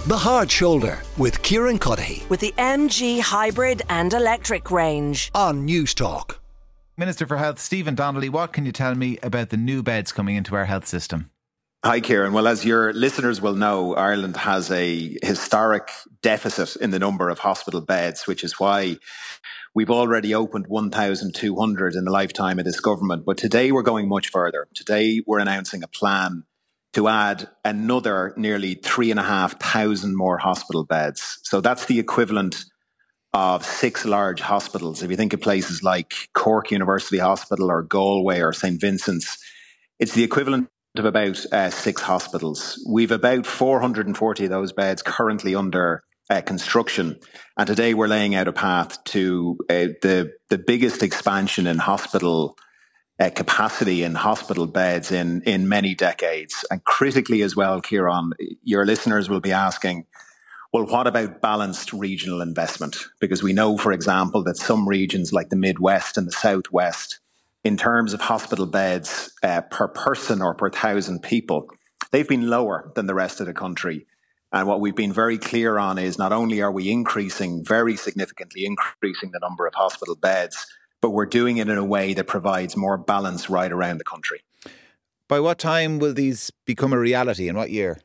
The Hard Shoulder with Kieran Cuddihy with the MG hybrid and electric range on News Talk. Minister for Health Stephen Donnelly, what can you tell me about the new beds coming into our health system? Hi, Kieran. Well, as your listeners will know, Ireland has a historic deficit in the number of hospital beds, which is why we've already opened 1,200 in the lifetime of this government. But today we're going much further. Today we're announcing a plan to add another nearly 3,500 more hospital beds. So that's the equivalent of 6 large hospitals. If you think of places like Cork University Hospital or Galway or St. Vincent's, it's the equivalent of about 6 hospitals. We've about 440 of those beds currently under construction. And today we're laying out a path to the biggest expansion in hospital capacity in hospital beds in many decades. And critically as well, Kieran, your listeners will be asking, well, what about balanced regional investment? Because we know, for example, that some regions like the Midwest and the Southwest, in terms of hospital beds per person or per 1,000 people, they've been lower than the rest of the country. And what we've been very clear on is not only are we very significantly increasing the number of hospital beds, but we're doing it in a way that provides more balance right around the country. By what time will these become a reality? In what year?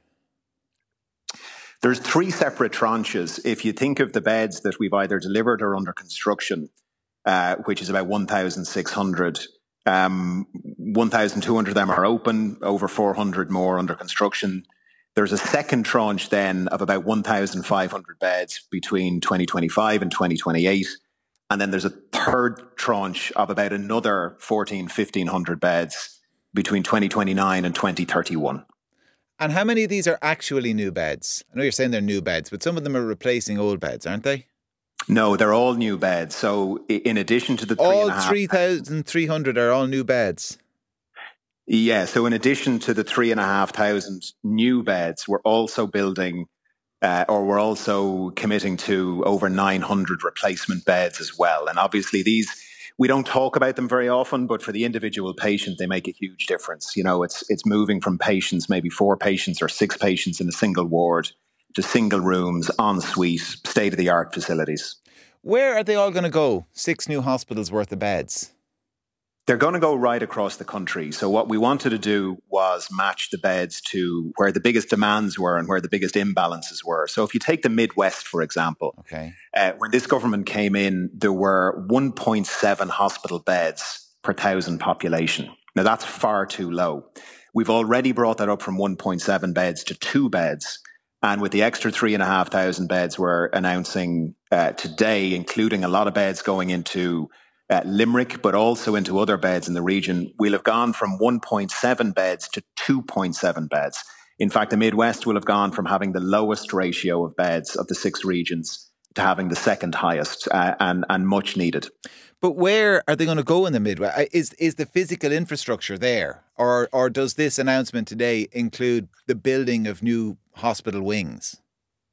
There's 3 separate tranches. If you think of the beds that we've either delivered or under construction, which is about 1,600, 1,200 of them are open, over 400 more under construction. There's a second tranche then of about 1,500 beds between 2025 and 2028. And then there's a third tranche of about another 1,500 beds between 2029 and 2031. And how many of these are actually new beds? I know you're saying they're new beds, but some of them are replacing old beds, aren't they? No, they're all new beds. So in addition to the all 3,300 are all new beds? Yeah, so in addition to the 3,500 new beds, we're also building we're also committing to over 900 replacement beds as well. And obviously these, we don't talk about them very often, but for the individual patient, they make a huge difference. You know, it's moving from patients, maybe 4 patients or 6 patients in a single ward, to single rooms, en-suite, state-of-the-art facilities. Where are they all going to go? 6 new hospitals worth of beds? They're going to go right across the country. So what we wanted to do was match the beds to where the biggest demands were and where the biggest imbalances were. So if you take the Midwest, for example, when this government came in, there were 1.7 hospital beds per 1,000 population. Now that's far too low. We've already brought that up from 1.7 beds to 2 beds. And with the extra 3,500 beds we're announcing today, including a lot of beds going into Limerick, but also into other beds in the region, we'll have gone from 1.7 beds to 2.7 beds. In fact, the Midwest will have gone from having the lowest ratio of beds of the 6 regions to having the second highest, and much needed. But where are they going to go in the Midwest? Is the physical infrastructure there? Or does this announcement today include the building of new hospital wings?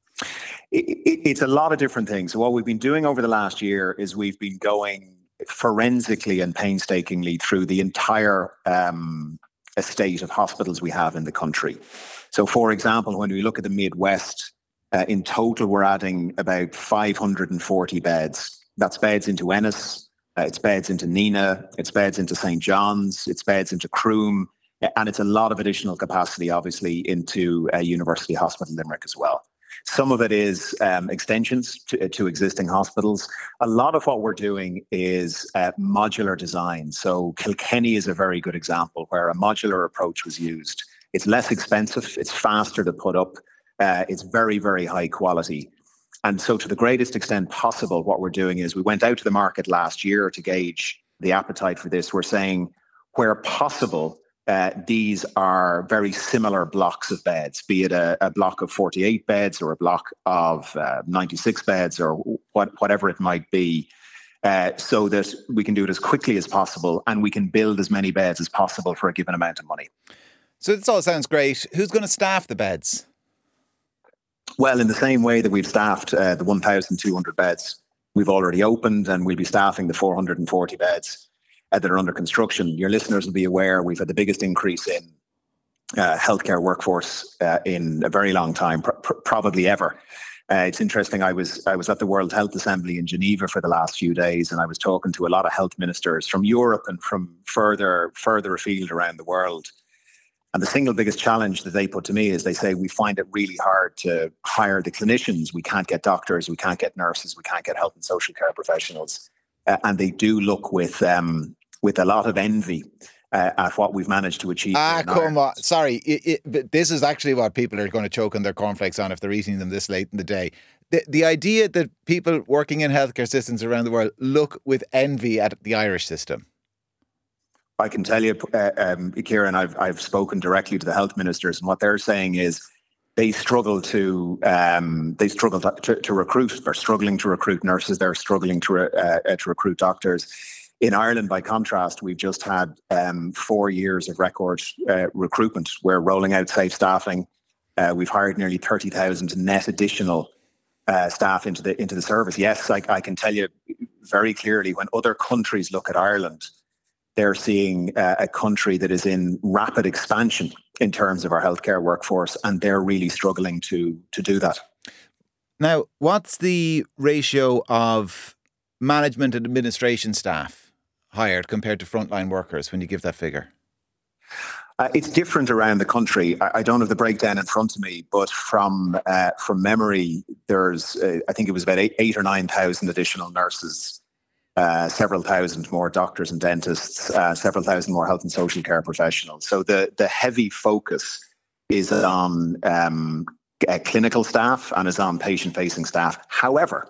It's a lot of different things. So what we've been doing over the last year is we've been going forensically and painstakingly through the entire estate of hospitals we have in the country. So, for example, when we look at the Midwest, in total we're adding about 540 beds. That's beds into Ennis, it's beds into Neenah, it's beds into St. John's, it's beds into Croom, and it's a lot of additional capacity, obviously, into University Hospital Limerick as well. Some of it is extensions to existing hospitals. A lot of what we're doing is modular design. So Kilkenny is a very good example where a modular approach was used. It's less expensive, it's faster to put up, it's very, very high quality. And so to the greatest extent possible, what we're doing is we went out to the market last year to gauge the appetite for this. We're saying where possible, these are very similar blocks of beds, be it a block of 48 beds or a block of 96 beds or whatever it might be, so that we can do it as quickly as possible and we can build as many beds as possible for a given amount of money. So this all sounds great. Who's going to staff the beds? Well, in the same way that we've staffed the 1,200 beds we've already opened, and we'll be staffing the 440 beds that are under construction. Your listeners will be aware we've had the biggest increase in healthcare workforce in a very long time, probably ever. It's interesting. I was at the World Health Assembly in Geneva for the last few days, and I was talking to a lot of health ministers from Europe and from further afield around the world. And the single biggest challenge that they put to me is they say, we find it really hard to hire the clinicians. We can't get doctors, we can't get nurses, we can't get health and social care professionals. And they do look with a lot of envy at what we've managed to achieve. Come on. Sorry. This is actually what people are going to choke on their cornflakes on if they're eating them this late in the day. The idea that people working in healthcare systems around the world look with envy at the Irish system. I can tell you, Kieran, I've spoken directly to the health ministers, and what they're saying is they struggle to recruit. They're struggling to recruit nurses. They're struggling to recruit doctors. In Ireland, by contrast, we've just had 4 years of record recruitment. We're rolling out safe staffing. We've hired nearly 30,000 net additional staff into the service. Yes, I can tell you very clearly, when other countries look at Ireland, they're seeing a country that is in rapid expansion in terms of our healthcare workforce, and they're really struggling to do that. Now, what's the ratio of management and administration staff hired compared to frontline workers when you give that figure? It's different around the country. I don't have the breakdown in front of me, but from memory, there's I think it was about 8 or 9,000 additional nurses, several thousand more doctors and dentists, several thousand more health and social care professionals. So the heavy focus is on clinical staff and is on patient-facing staff. However,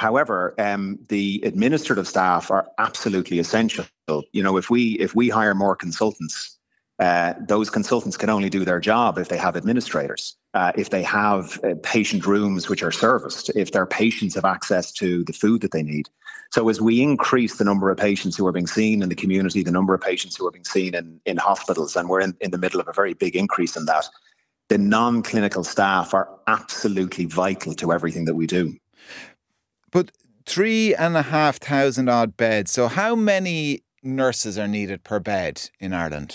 the administrative staff are absolutely essential. You know, if we hire more consultants, those consultants can only do their job if they have administrators, if they have patient rooms which are serviced, if their patients have access to the food that they need. So as we increase the number of patients who are being seen in the community, the number of patients who are being seen in hospitals, and we're in the middle of a very big increase in that, the non-clinical staff are absolutely vital to everything that we do. But 3,500 odd beds. So how many nurses are needed per bed in Ireland?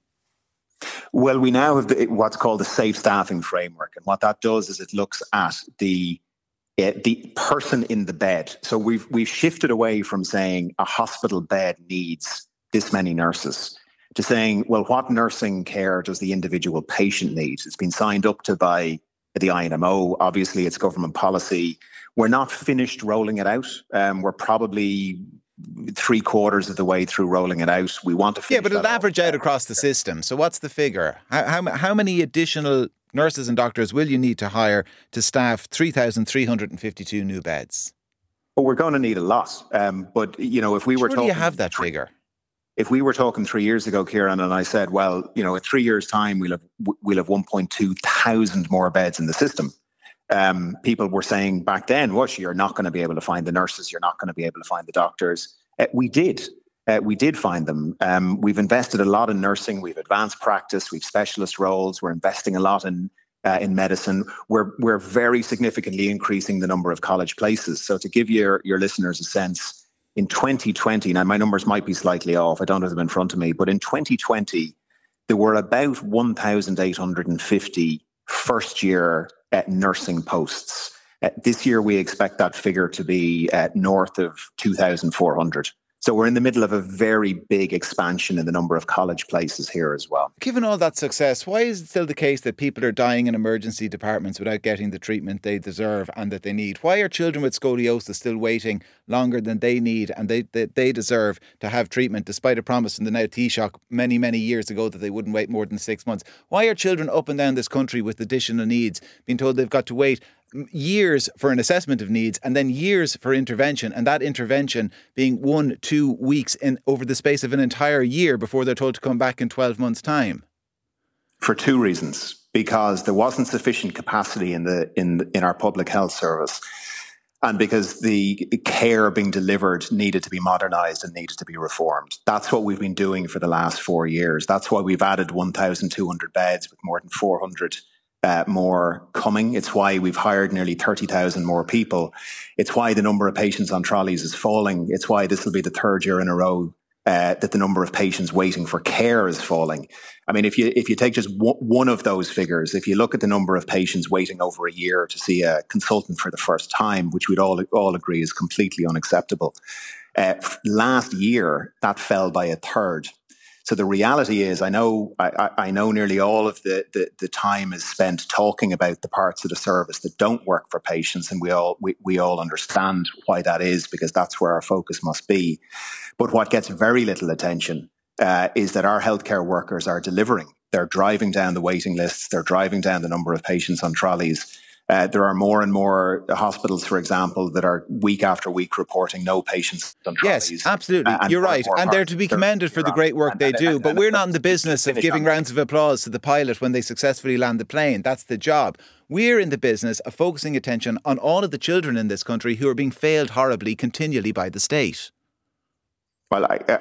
Well, we now have what's called the safe staffing framework. And what that does is it looks at the person in the bed. So we've shifted away from saying a hospital bed needs this many nurses to saying, well, what nursing care does the individual patient need? It's been signed up to by the INMO. Obviously, it's government policy. We're not finished rolling it out. We're probably 3/4 of the way through rolling it out. We want to finish. Yeah, but it'll average out across the system. So what's the figure? How many additional nurses and doctors will you need to hire to staff 3,352 new beds? Well, we're going to need a lot. But, you know, if we were talking... do you have that figure? If we were talking 3 years ago, Kieran, and I said, well, you know, in 3 years' time, we'll have 1.2 thousand more beds in the system. People were saying back then, you're not going to be able to find the nurses, you're not going to be able to find the doctors. We did find them. We've invested a lot in nursing. We've advanced practice. We've specialist roles. We're investing a lot in medicine. We're very significantly increasing the number of college places. So to give your listeners a sense, in 2020, now my numbers might be slightly off, I don't have them in front of me, but in 2020, there were about 1,850 first-year nursing posts. This year, we expect that figure to be north of 2,400. So we're in the middle of a very big expansion in the number of college places here as well. Given all that success, why is it still the case that people are dying in emergency departments without getting the treatment they deserve and that they need? Why are children with scoliosis still waiting longer than they need and they deserve to have treatment, despite a promise from the now Taoiseach many, many years ago that they wouldn't wait more than 6 months? Why are children up and down this country with additional needs being told they've got to wait years for an assessment of needs and then years for intervention, and that intervention being 1-2 weeks over the space of an entire year before they're told to come back in 12 months' time? For two reasons. Because there wasn't sufficient capacity in our public health service, and because the care being delivered needed to be modernised and needed to be reformed. That's what we've been doing for the last 4 years. That's why we've added 1,200 beds with more than 400 more coming. It's why we've hired nearly 30,000 more people. It's why the number of patients on trolleys is falling. It's why this will be the third year in a row that the number of patients waiting for care is falling. I mean, if you take just one of those figures, if you look at the number of patients waiting over a year to see a consultant for the first time, which we'd all agree is completely unacceptable, last year that fell by a third. So the reality is, I know nearly all of the time is spent talking about the parts of the service that don't work for patients, and we all understand why that is, because that's where our focus must be. But what gets very little attention is that our healthcare workers are delivering. They're driving down the waiting lists. They're driving down the number of patients on trolleys. There are more and more hospitals, for example, that are week after week reporting no patients on trolleys. Yes, absolutely. You're right. And they're to be commended for the great work they do. But we're not in the business of giving rounds of applause to the pilot when they successfully land the plane. That's the job. We're in the business of focusing attention on all of the children in this country who are being failed horribly continually by the state. Well,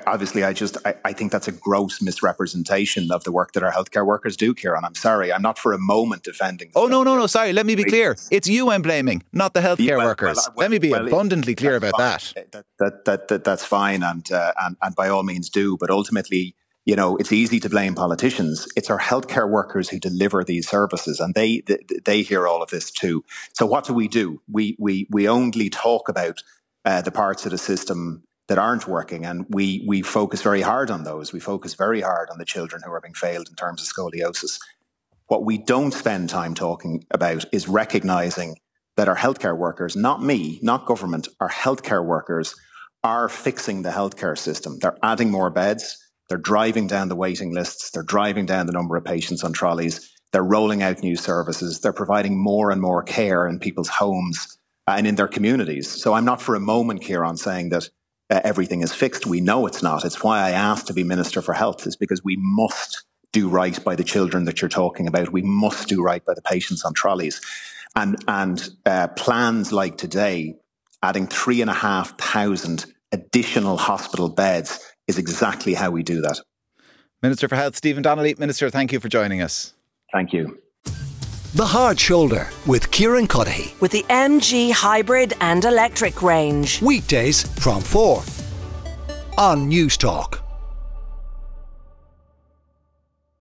I think that's a gross misrepresentation of the work that our healthcare workers do, Kieran. I'm sorry, I'm not for a moment defending. Oh, no, sorry, let me be clear. It's you I'm blaming, not the healthcare workers. Let me be abundantly clear about that. That's fine, and by all means do. But ultimately, it's easy to blame politicians. It's our healthcare workers who deliver these services, and they hear all of this too. So what do? We only talk about the parts of the system that aren't working, and we focus very hard on those. We focus very hard on the children who are being failed in terms of scoliosis. What we don't spend time talking about is recognising that our healthcare workers, not me, not government, our healthcare workers are fixing the healthcare system. They're adding more beds, they're driving down the waiting lists, they're driving down the number of patients on trolleys, they're rolling out new services, they're providing more and more care in people's homes and in their communities. So I'm not for a moment, Kieran, saying that everything is fixed. We know it's not. It's why I asked to be Minister for Health, is because we must do right by the children that you're talking about. We must do right by the patients on trolleys. And plans like today, adding 3,500 additional hospital beds, is exactly how we do that. Minister for Health, Stephen Donnelly. Minister, thank you for joining us. Thank you. The Hard Shoulder with Kieran Cuddihy. With the MG hybrid and electric range. Weekdays from 4 on News Talk.